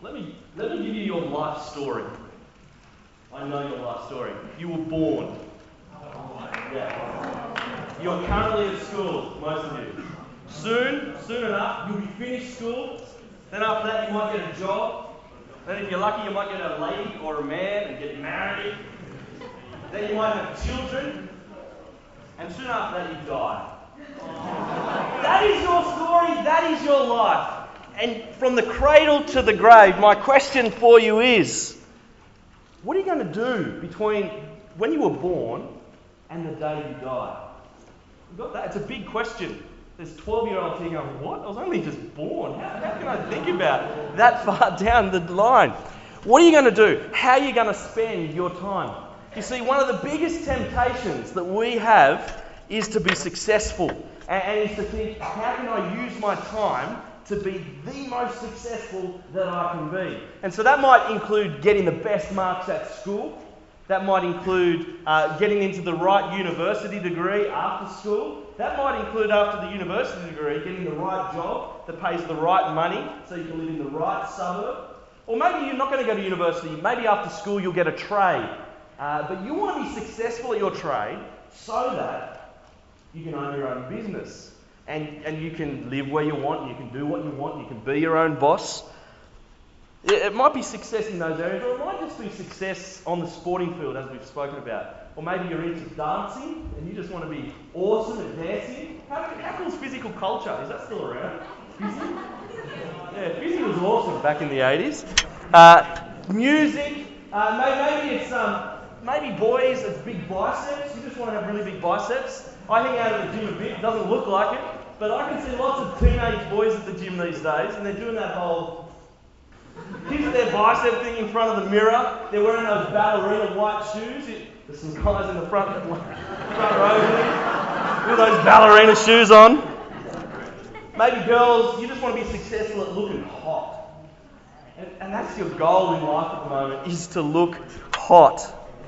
Let me give you your life story. I know your life story. You were born. Yeah. You're currently at school, most of you. Soon enough, you'll be finished school. Then after that, you might get a job. Then if you're lucky, you might get a lady or a man and get married. Then you might have children. And soon after that, you die. That is your story. That is your life. And from the cradle to the grave, my question for you is, what are you going to do between when you were born and the day you die? You got that? It's a big question. There's 12-year-olds here going, what? I was only just born. How can I think about that far down the line? What are you going to do? How are you going to spend your time? You see, one of the biggest temptations that we have is to be successful. And is to think, how can I use my time to be the most successful that I can be? And so that might include getting the best marks at school. That might include getting into the right university degree after school. That might include, after the university degree, getting the right job that pays the right money so you can live in the right suburb. Or maybe you're not going to go to university. Maybe after school you'll get a trade. But you want to be successful at your trade so that you can own your own business. And you can live where you want, you can do what you want, you can be your own boss. It might be success in those areas, or it might just be success on the sporting field, as we've spoken about. Or maybe you're into dancing, and you just want to be awesome at dancing. How cool is physical culture? Is that still around? Fizzy? Yeah, Fizzy was awesome back in the 80s. Music, maybe it's maybe boys, it's big biceps. You just want to have really big biceps. I hang out at the gym a bit, it doesn't look like it, but I can see lots of teenage boys at the gym these days, and they're doing that whole kiss their bicep thing in front of the mirror. They're wearing those ballerina white shoes. There's some guys in the front row here with those ballerina shoes on. Maybe girls, you just want to be successful at looking hot. And that's your goal in life at the moment, is to look hot.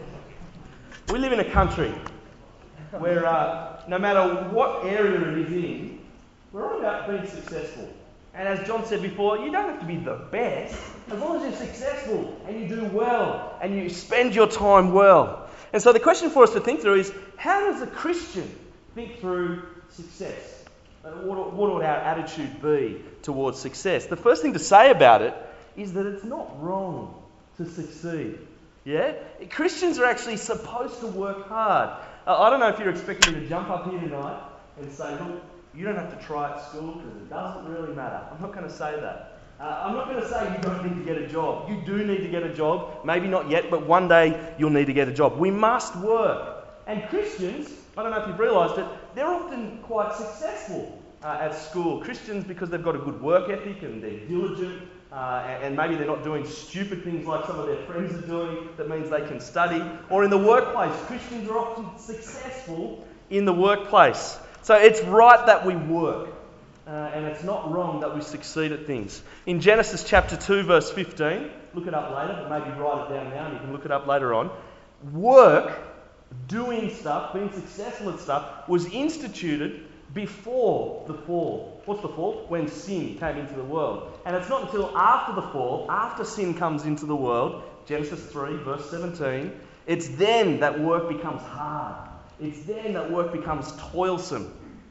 We live in a country where no matter what area it is in, we're all about being successful. And as John said before, you don't have to be the best, as long as you're successful and you do well and you spend your time well. And so the question for us to think through is, how does a Christian think through success? What would our attitude be towards success? The first thing to say about it is that it's not wrong to succeed. Yeah? Christians are actually supposed to work hard. I don't know if you're expecting me to jump up here tonight and say, look, you don't have to try at school because it doesn't really matter. I'm not going to say that. I'm not going to say you don't need to get a job. You do need to get a job. Maybe not yet, but one day you'll need to get a job. We must work. And Christians, I don't know if you've realised it, they're often quite successful at school. Christians, because they've got a good work ethic and they're diligent, and maybe they're not doing stupid things like some of their friends are doing, that means they can study. Or in the workplace, Christians are often successful in the workplace. So it's right that we work, and it's not wrong that we succeed at things. In Genesis chapter 2, verse 15, look it up later, but maybe write it down now and you can look it up later on. Work, doing stuff, being successful at stuff, was instituted before the fall. What's the fall? When sin came into the world. And it's not until after the fall, after sin comes into the world, Genesis 3, verse 17, it's then that work becomes hard. It's then that work becomes toilsome.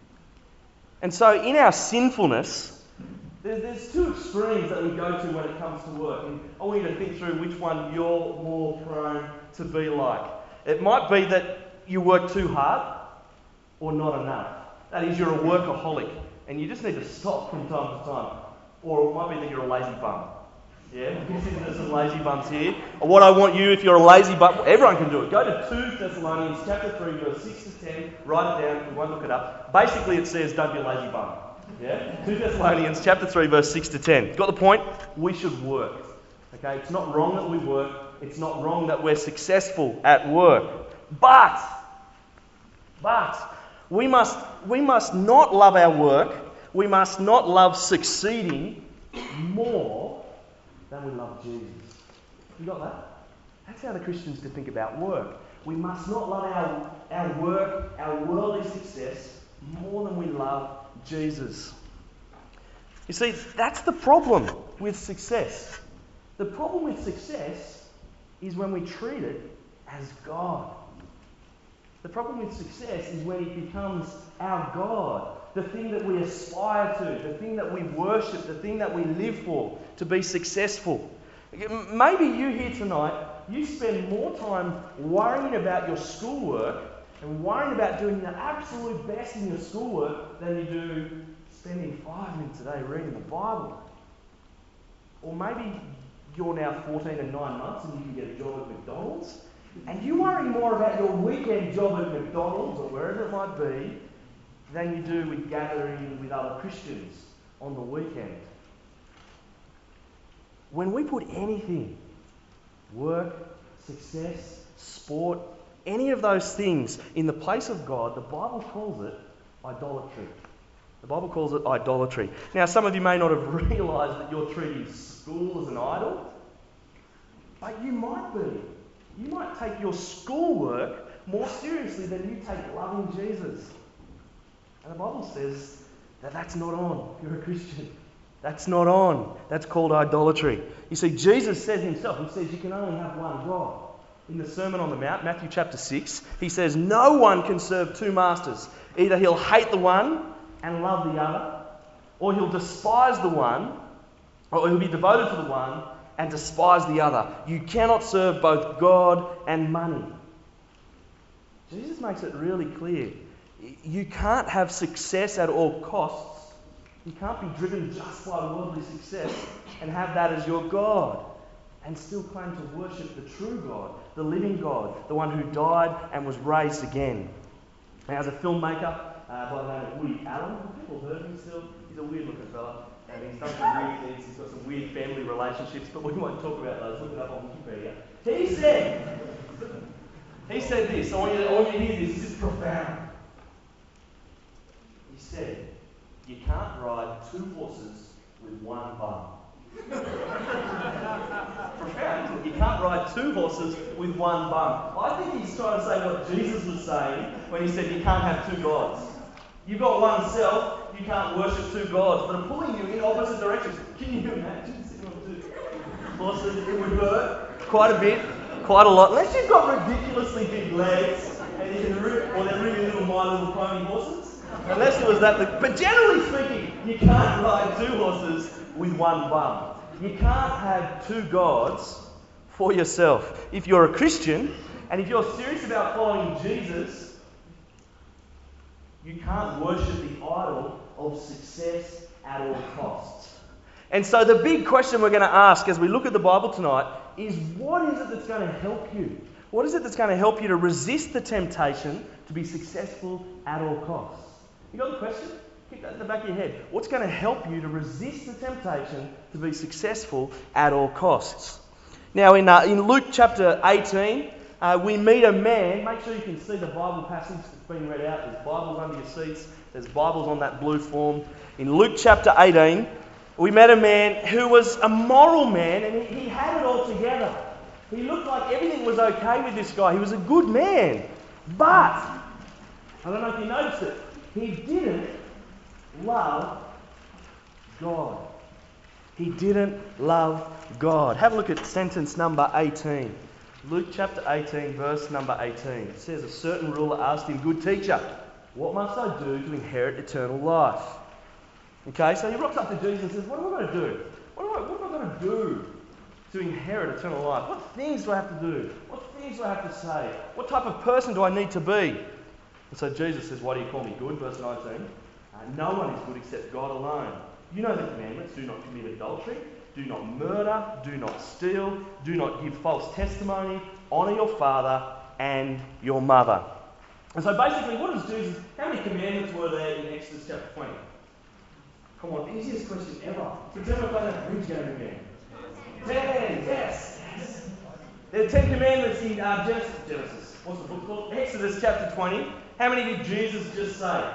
And so in our sinfulness, there's two extremes that we go to when it comes to work. And I want you to think through which one you're more prone to be like. It might be that you work too hard or not enough. That is, you're a workaholic and you just need to stop from time to time. Or it might be that you're a lazy bum. Yeah, there's some lazy bums here. Or what I want you, if you're a lazy bum, everyone can do it. Go to 2 Thessalonians chapter 3, verse 6 to 10. Write it down. We won't look it up. Basically, it says, don't be a lazy bum. Yeah? 2 Thessalonians chapter 3, verse 6 to 10. Got the point? We should work. Okay? It's not wrong that we work. It's not wrong that we're successful at work. But we must not love our work. We must not love succeeding more than we love Jesus. You got that? That's how the Christians to think about work. We must not love our work, our worldly success, more than we love Jesus. You see, that's the problem with success. The problem with success is when we treat it as God. The problem with success is when it becomes our God, the thing that we aspire to, the thing that we worship, the thing that we live for, to be successful. Maybe you here tonight, you spend more time worrying about your schoolwork and worrying about doing the absolute best in your schoolwork than you do spending 5 minutes a day reading the Bible. Or maybe you're now 14 and 9 months and you can get a job at McDonald's, and you worry more about your weekend job at McDonald's or wherever it might be than you do with gathering with other Christians on the weekend. When we put anything, work, success, sport, any of those things in the place of God, the Bible calls it idolatry. The Bible calls it idolatry. Now, some of you may not have realised that you're treating school as an idol, but you might be. You might take your schoolwork more seriously than you take loving Jesus. And the Bible says that that's not on if you're a Christian. That's not on. That's called idolatry. You see, Jesus says himself, he says you can only have one God. In the Sermon on the Mount, Matthew chapter 6, he says no one can serve two masters. Either he'll hate the one and love the other, or he'll despise the one, or he'll be devoted to the one and despise the other. You cannot serve both God and money. Jesus makes it really clear. You can't have success at all costs. You can't be driven just by worldly success and have that as your God and still claim to worship the true God, the living God, the one who died and was raised again. Now, as a filmmaker by the name of Woody Allen, have people heard of him still? He's a weird looking fella. And he's done some weird things, he's got some weird family relationships, but we won't talk about those. Look it up on Wikipedia. He said this, I want you to hear this is profound. He said, you can't ride 2 horses with one bum. Profound, isn't it? You can't ride 2 horses with one bum. I think he's trying to say what Jesus was saying when he said you can't have 2 gods. You've got one self, you can't worship 2 gods, but are pulling you in opposite directions. Can you imagine sitting on 2 horses? It would hurt quite a bit, quite a lot. Unless you've got ridiculously big legs and you can or they're really little My Little Pony horses. Unless it was that. But generally speaking, you can't ride 2 horses with one bum. You can't have 2 gods for yourself. If you're a Christian and if you're serious about following Jesus, you can't worship the idol of success at all costs. And so the big question we're going to ask as we look at the Bible tonight is, what is it that's going to help you? What is it that's going to help you to resist the temptation to be successful at all costs? You got the question? Keep that in the back of your head. What's going to help you to resist the temptation to be successful at all costs? Now in Luke chapter 18, we meet a man. Make sure you can see the Bible passage that's been read out. There's Bibles under your seats. There's Bibles on that blue form. In Luke chapter 18, we met a man who was a moral man, and he had it all together. He looked like everything was okay with this guy. He was a good man. But, I don't know if you noticed it, he didn't love God. He didn't love God. Have a look at sentence number 18. Luke chapter 18, verse number 18. It says, a certain ruler asked him, good teacher, what must I do to inherit eternal life? Okay, so he rocks up to Jesus and says, what am I going to do? What am I going to do to inherit eternal life? What things do I have to do? What things do I have to say? What type of person do I need to be? And so Jesus says, why do you call me good? Verse 19. No one is good except God alone. You know the commandments. Do not commit adultery. Do not murder. Do not steal. Do not give false testimony. Honour your father and your mother. And so basically, what does Jesus... How many commandments were there in Exodus chapter 20? Come on, easiest question ever. Pretend we're playing that bridge game again. 10, yes. There are 10 commandments in Genesis. What's the book called? Exodus chapter 20. How many did Jesus just say?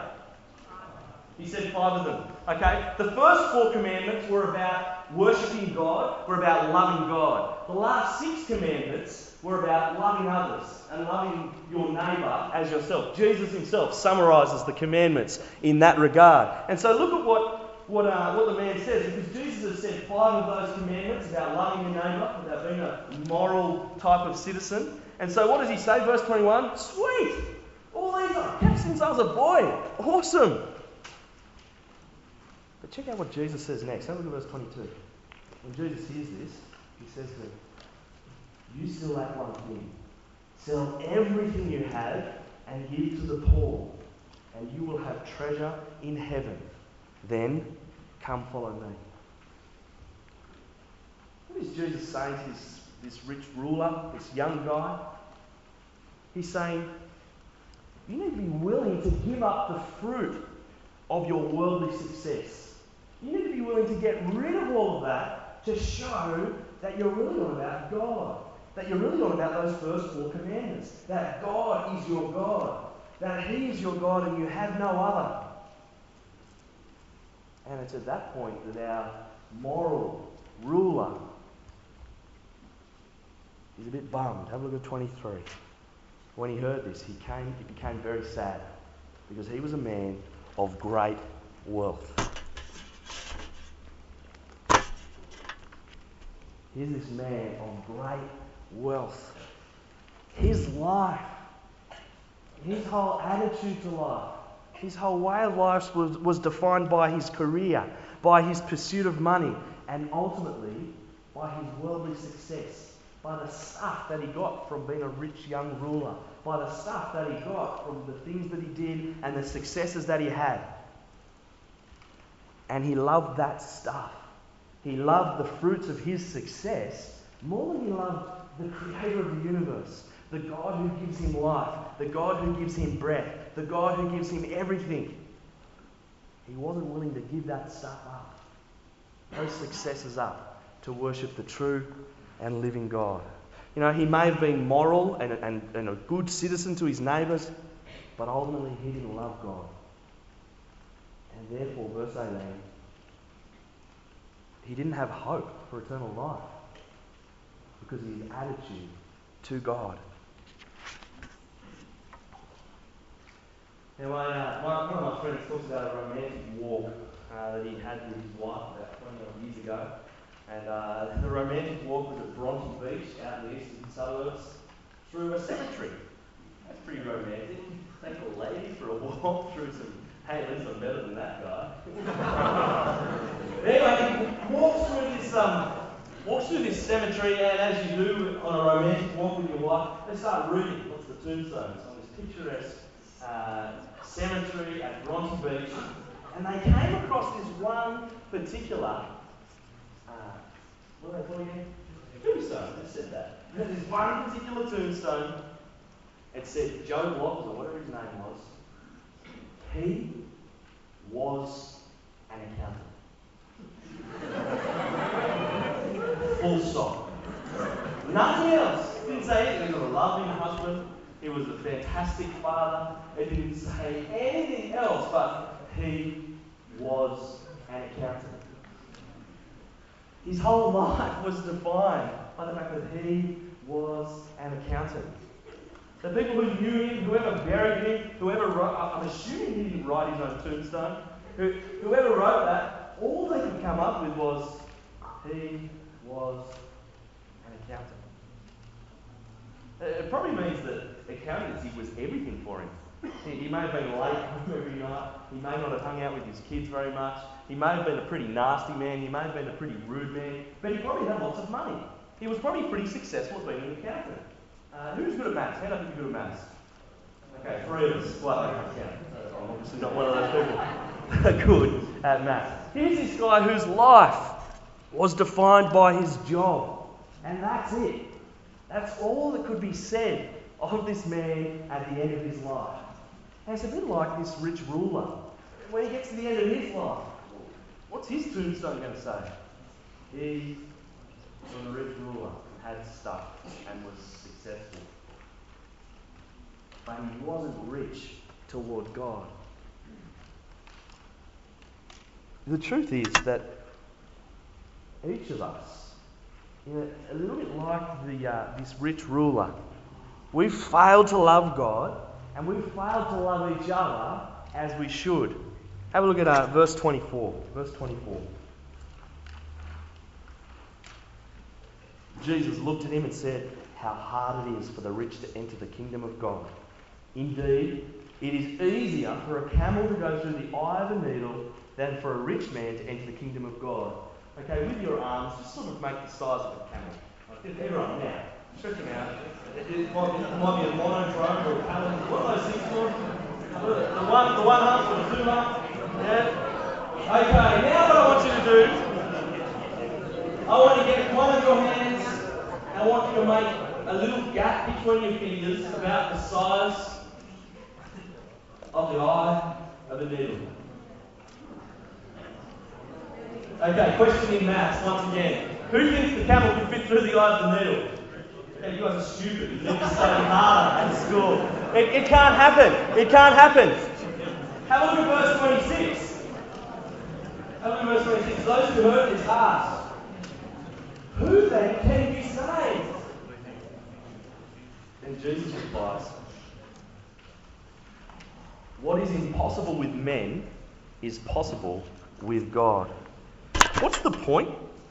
He said 5 of them. Okay? The first 4 commandments were about worshipping God, were about loving God. The last 6 commandments were about loving others and loving your neighbour as yourself. Jesus himself summarises the commandments in that regard. And so look at what the man says, because Jesus has said 5 of those commandments about loving your neighbour, about being a moral type of citizen. And so what does he say? Verse 21, sweet! All these I've kept since I was a boy. Awesome! But check out what Jesus says next. Have a look at verse 22. When Jesus hears this, he says to him, you still lack one thing. Sell everything you have and give to the poor, and you will have treasure in heaven. Then come follow me. What is Jesus saying to this rich ruler, this young guy? He's saying, you need to be willing to give up the fruit of your worldly success. You need to be willing to get rid of all of that to show that you're really on about God. That you're really on about those first 4 commandments. That God is your God. That He is your God and you have no other. And it's at that point that our moral ruler is a bit bummed. Have a look at 23. When he heard this, he became very sad, because he was a man of great wealth. Here's this man of great wealth. His life, his whole attitude to life, his whole way of life was defined by his career, by his pursuit of money, and ultimately by his worldly success, by the stuff that he got from being a rich young ruler, by the stuff that he got from the things that he did and the successes that he had. And he loved that stuff. He loved the fruits of his success more than he loved the creator of the universe, the God who gives him life, the God who gives him breath, the God who gives him everything. He wasn't willing to give that stuff up, those successes up, to worship the true and living God. You know, he may have been moral and a good citizen to his neighbours, but ultimately he didn't love God. And therefore, verse 18, he didn't have hope for eternal life because of his attitude to God. Now, one of my friends talks about a romantic walk that he had with his wife about 20 odd years ago. And the romantic walk was at Bronte Beach, out in the eastern suburbs, through a cemetery. That's pretty romantic. Take a lady for a walk through some, hey, at least I'm better than that guy. Anyway, he walks through this cemetery, and as you do on a romantic walk with your wife, they start reading lots of the tombstones on this picturesque cemetery at Bronte Beach. And they came across this one particular what do they call it again? Tombstone. It said that. There's this one particular tombstone. It said Joe Block, or whatever his name was. He was an accountant. Full stop. Nothing else. It didn't say anything. He was a loving husband. He was a fantastic father. It didn't say anything else, but he was an accountant. His whole life was defined by the fact that he was an accountant. The people who knew him, whoever buried him, whoever wrote, I'm assuming he didn't write his own tombstone, whoever wrote that, all they could come up with was, he was an accountant. It probably means that accountancy was everything for him. He may have been late home every night. He may not have hung out with his kids very much. He may have been a pretty nasty man. He may have been a pretty rude man. But he probably had lots of money. He was probably pretty successful at being an accountant. Who's good at maths? Hand up if you're good at maths. Okay, 3 of us. Well, I can't count. I'm obviously not one of those people good at maths. Here's this guy whose life was defined by his job. And that's it. That's all that could be said of this man at the end of his life. And it's a bit like this rich ruler. When he gets to the end of his life, what's his tombstone going to say? He was a rich ruler, had stuff, and was successful. But he wasn't rich toward God. The truth is that each of us, a little bit like this rich ruler, we've failed to love God, and we've failed to love each other as we should. Have a look at verse 24. Verse 24. Jesus looked at him and said, "How hard it is for the rich to enter the kingdom of God. Indeed, it is easier for a camel to go through the eye of a needle than for a rich man to enter the kingdom of God." Okay, with your arms, just sort of make the size of a camel. Like everyone now, stretch them out. It might be a monodrome or a camel. What are those things called? The one hump or the two hump? Yeah. Okay, now what I want you to do, I want to get one of your hands and I want you to make a little gap between your fingers about the size of the eye of a needle. Okay, question in maths once again. Who thinks the camel can fit through the eye of the needle? Yeah, you guys are stupid. You need to study harder at school. It can't happen. It can't happen. Have a look at verse 26. Have a look at verse 26. Those who heard this asked, "Who then can be saved?" Then Jesus replies, "What is impossible with men is possible with God." What's the point?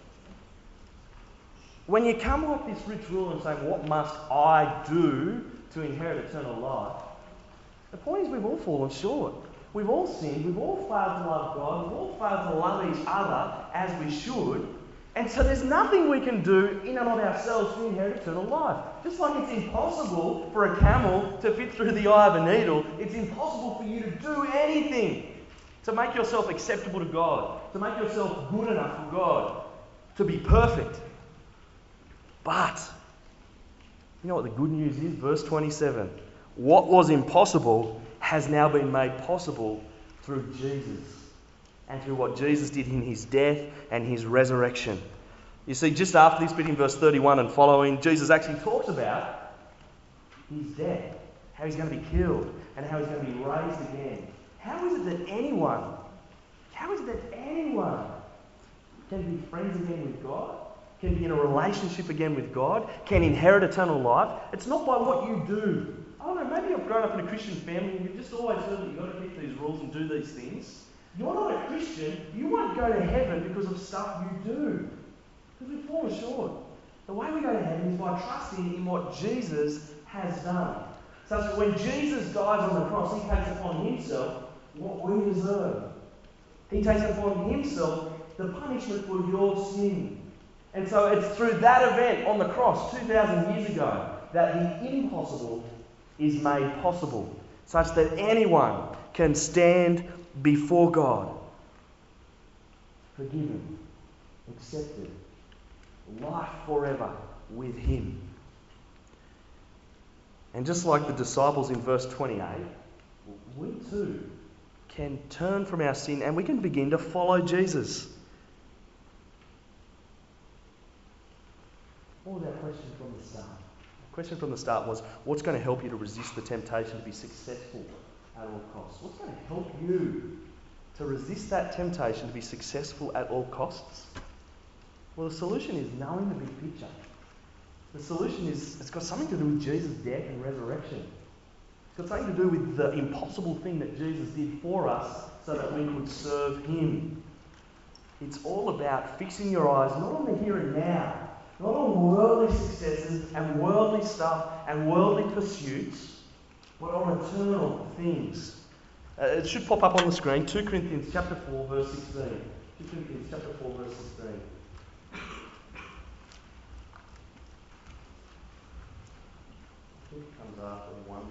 When you come like this rich ruler and say, "What must I do to inherit eternal life?" The point is we've all fallen short. We've all sinned. We've all failed to love God. We've all failed to love each other as we should. And so there's nothing we can do in and of ourselves to inherit eternal life. Just like it's impossible for a camel to fit through the eye of a needle, it's impossible for you to do anything to make yourself acceptable to God, to make yourself good enough for God, to be perfect. But, you know what the good news is? Verse 27. What was impossible has now been made possible through Jesus and through what Jesus did in his death and his resurrection. You see, just after this bit in verse 31 and following, Jesus actually talks about his death, how he's going to be killed and how he's going to be raised again. How is it that anyone can be friends again with God, can be in a relationship again with God, can inherit eternal life? It's not by what you do. I don't know, maybe you've grown up in a Christian family and you've just always heard that you've got to keep these rules and do these things. You're not a Christian. You won't go to heaven because of stuff you do. Because we've fallen short. The way we go to heaven is by trusting in what Jesus has done. Such that when Jesus dies on the cross, he takes upon himself what we deserve. He takes upon himself the punishment for your sin. And so it's through that event on the cross 2,000 years ago that the impossible is made possible, such that anyone can stand before God, forgiven, accepted, life forever with him. And just like the disciples in verse 28, we too can turn from our sin and we can begin to follow Jesus. What was our question from the start? The question from the start was, what's going to help you to resist the temptation to be successful at all costs? What's going to help you to resist that temptation to be successful at all costs? Well, the solution is knowing the big picture. The solution is, it's got something to do with Jesus' death and resurrection. It's got something to do with the impossible thing that Jesus did for us so that we could serve him. It's all about fixing your eyes not on the here and now, not on worldly successes and worldly stuff and worldly pursuits, but on eternal things. It should pop up on the screen, 2 Corinthians chapter 4, verse 16. 2 Corinthians chapter 4, verse 16. I think it comes after 1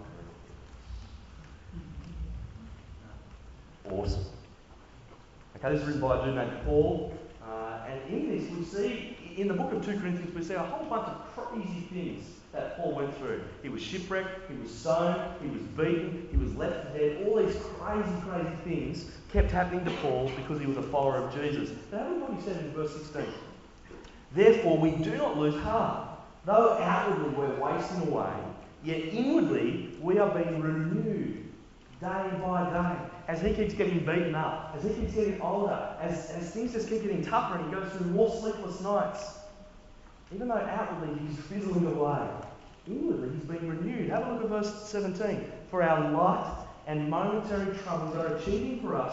Corinthians. Awesome. Okay, this is written by a dude named Paul. And in this, we see, in the book of 2 Corinthians, we see a whole bunch of crazy things that Paul went through. He was shipwrecked, he was stoned, he was beaten, he was left for dead. All these crazy things kept happening to Paul because he was a follower of Jesus. But have a look what he said in verse 16. Therefore, we do not lose heart. Though outwardly we're wasting away, yet inwardly we are being renewed day by day. As he keeps getting beaten up, as he keeps getting older, as things just keep getting tougher and he goes through more sleepless nights. Even though outwardly he's fizzling away, inwardly he's being renewed. Have a look at verse 17. For our light and momentary troubles are achieving for us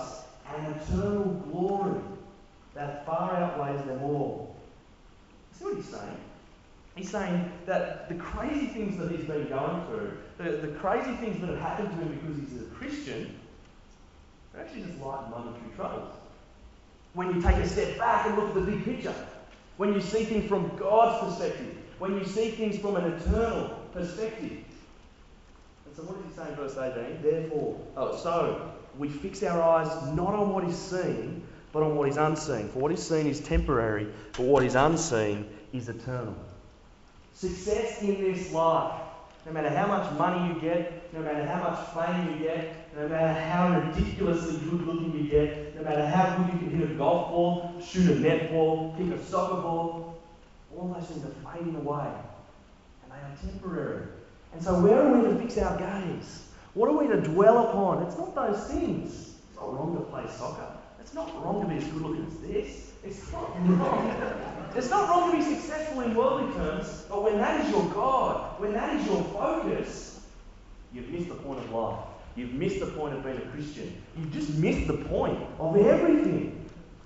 an eternal glory that far outweighs them all. See what he's saying? He's saying that the crazy things that he's been going through, the crazy things that have happened to him because he's a Christian, are actually just light momentary troubles. When you take a step back and look at the big picture, when you see things from God's perspective, when you see things from an eternal perspective. And so what does he say in verse 18? So we fix our eyes not on what is seen, but on what is unseen. For what is seen is temporary, but what is unseen is eternal. Success in this life, no matter how much money you get, no matter how much fame you get, no matter how ridiculously good looking you get, no matter how good you can hit a golf ball, shoot a netball, kick a soccer ball, all those things are fading away. And they are temporary. And so where are we to fix our gaze? What are we to dwell upon? It's not those things. It's not wrong to play soccer. It's not wrong to be as good looking as this. It's not wrong. It's not wrong to be successful in worldly terms, but when that is your God, when that is your focus, you've missed the point of life. You've missed the point of being a Christian. You've just missed the point of everything.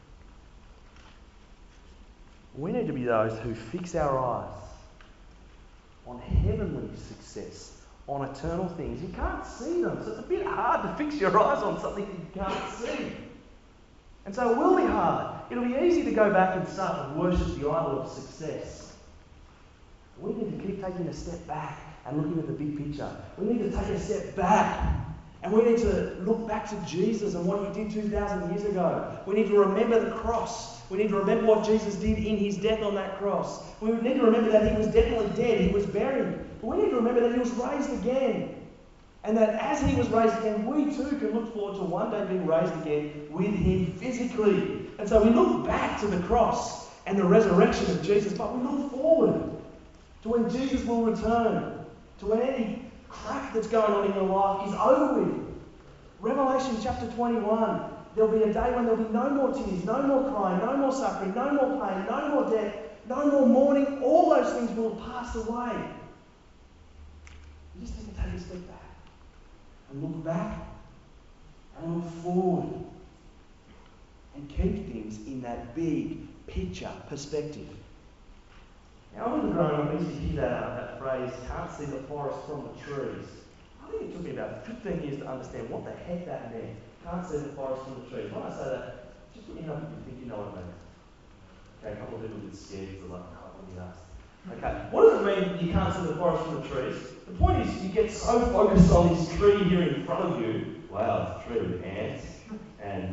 We need to be those who fix our eyes on heavenly success, on eternal things. You can't see them, so it's a bit hard to fix your eyes on something that you can't see. And so it will be hard. It'll be easy to go back and start to worship the idol of success. We need to keep taking a step back and looking at the big picture. We need to take a step back and we need to look back to Jesus and what he did 2,000 years ago. We need to remember the cross. We need to remember what Jesus did in his death on that cross. We need to remember that he was definitely dead. He was buried. But we need to remember that he was raised again. And that as he was raised again, we too can look forward to one day being raised again with him physically. And so we look back to the cross and the resurrection of Jesus, but we look forward to when Jesus will return, to when any crap that's going on in your life is over with. Revelation chapter 21, there'll be a day when there'll be no more tears, no more crying, no more suffering, no more pain, no more death, no more mourning. All those things will pass away. You just need to take a step back and look back and look forward and keep things in that big picture perspective. Now, when I was growing up, I used to hear that phrase, can't see the forest from the trees. I think it took me about 15 years to understand what the heck that meant. Can't see the forest from the trees. When I say that, just let me know if you think you know what it means. Okay, a couple of people get scared because they're like, oh, what did you ask? Okay, what does it mean you can't see the forest from the trees? The point is, you get so focused on this tree here in front of you. Wow, it's a tree with ants and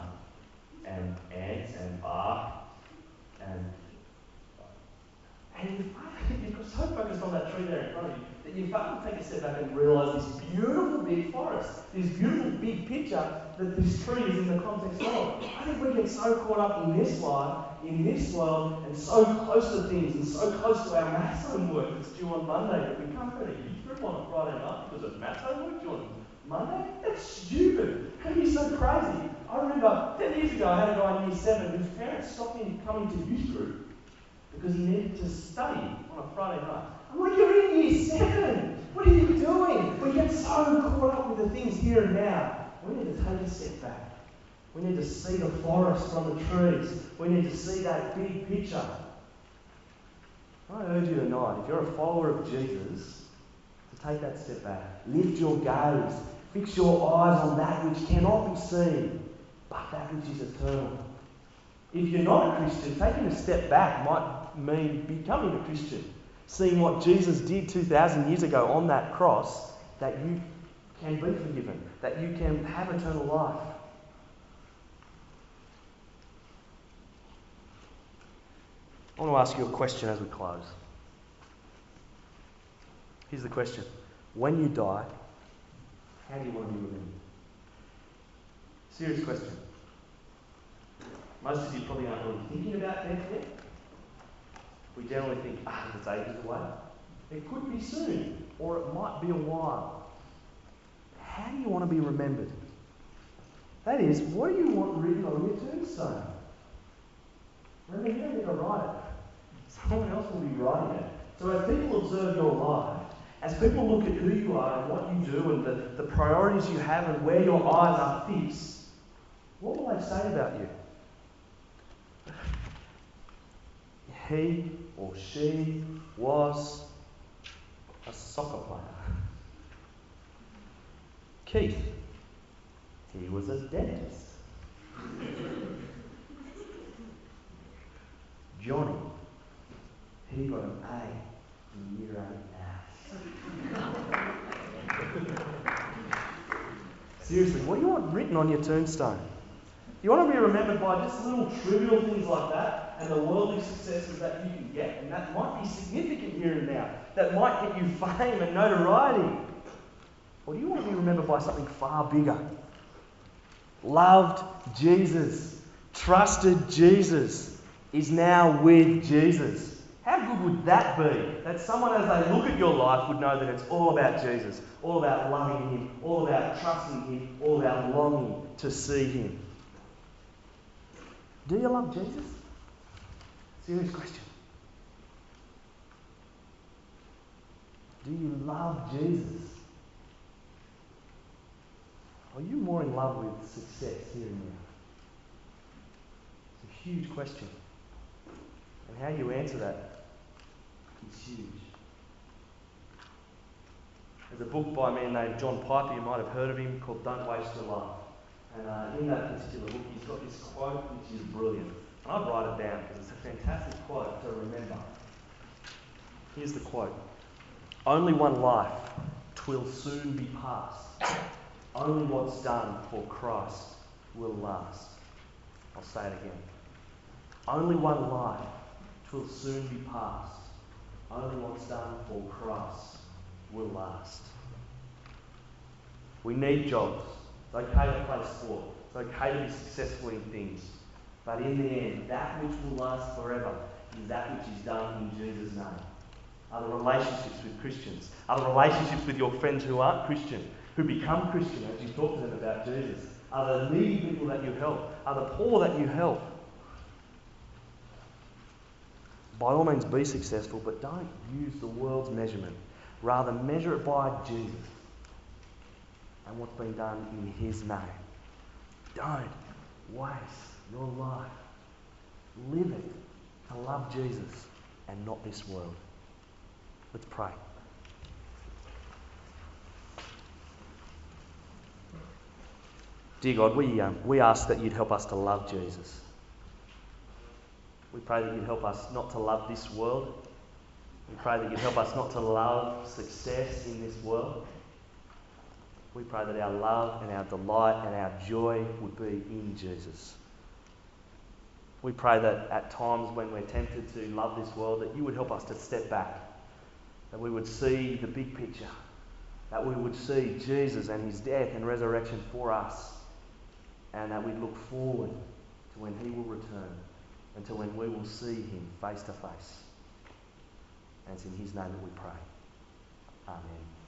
bark and you're so focused on that tree there in front of you that you can't take a step back and realise this beautiful big forest, this beautiful big picture that this tree is in the context of. I think we get so caught up in this life, in this world, and so close to things, and so close to our maths homework that's due on Monday that we can't go to youth group on a Friday night because of maths homework due on Monday. That's stupid. How can you be so crazy? I remember 10 years ago I had a guy in year 7 whose parents stopped him coming to youth group because he needed to study on a Friday night. I'm like, you're in year 7. What are you doing? We get so caught up with the things here and now. We need to take a step back. We need to see the forest from the trees. We need to see that big picture. I urge you tonight, if you're a follower of Jesus, to take that step back. Lift your gaze. Fix your eyes on that which cannot be seen, but that which is eternal. If you're not a Christian, taking a step back might mean becoming a Christian. Seeing what Jesus did 2,000 years ago on that cross, that you can be forgiven, that you can have eternal life. I want to ask you a question as we close. Here's the question. When you die, how do you want to be remembered? Serious question. Most of you probably aren't really thinking about death yet. We generally think, it's ages away. It could be soon, or it might be a while. How do you want to be remembered? That is, what do you want written on your tombstone? Remember, you don't need to write it. Someone else will be writing it. So as people observe your life, as people look at who you are and what you do and the priorities you have and where your eyes are fixed, what will they say about you? He or she was a soccer player. Keith, he was a dentist. Johnny, he got an A in year 8 maths. Seriously, what do you want written on your tombstone? You want to be remembered by just little trivial things like that and the worldly successes that you can get, and that might be significant here and now. That might get you fame and notoriety. Or do you want to be remembered by something far bigger? Loved Jesus, trusted Jesus, is now with Jesus. How good would that be? That someone, as they look at your life, would know that it's all about Jesus, all about loving Him, all about trusting Him, all about longing to see Him. Do you love Jesus? Serious question. Do you love Jesus? Are you more in love with success here and now? It's a huge question. And how you answer that is huge. There's a book by a man named John Piper, you might have heard of him, called Don't Waste Your Life. And in that particular book, he's got this quote which is brilliant. And I'd write it down because it's a fantastic quote to remember. Here's the quote. Only one life, 'twill soon be past. Only what's done for Christ will last. I'll say it again. Only one life, 'twill soon be past. Only what's done for Christ will last. We need jobs. It's okay to play sport. It's okay to be successful in things. But in the end, that which will last forever is that which is done in Jesus' name. Are the relationships with Christians? Are the relationships with your friends who aren't Christian, who become Christian as you talk to them about Jesus? Are the needy people that you help? Are the poor that you help? By all means be successful, but don't use the world's measurement. Rather measure it by Jesus and what's been done in His name. Don't waste your life. Live it to love Jesus and not this world. Let's pray. Dear God, we ask that you'd help us to love Jesus. We pray that you'd help us not to love this world. We pray that you'd help us not to love success in this world. We pray that our love and our delight and our joy would be in Jesus. We pray that at times when we're tempted to love this world, that you would help us to step back, that we would see the big picture, that we would see Jesus and His death and resurrection for us, and that we'd look forward to when He will return and to when we will see Him face to face. And it's in His name that we pray. Amen.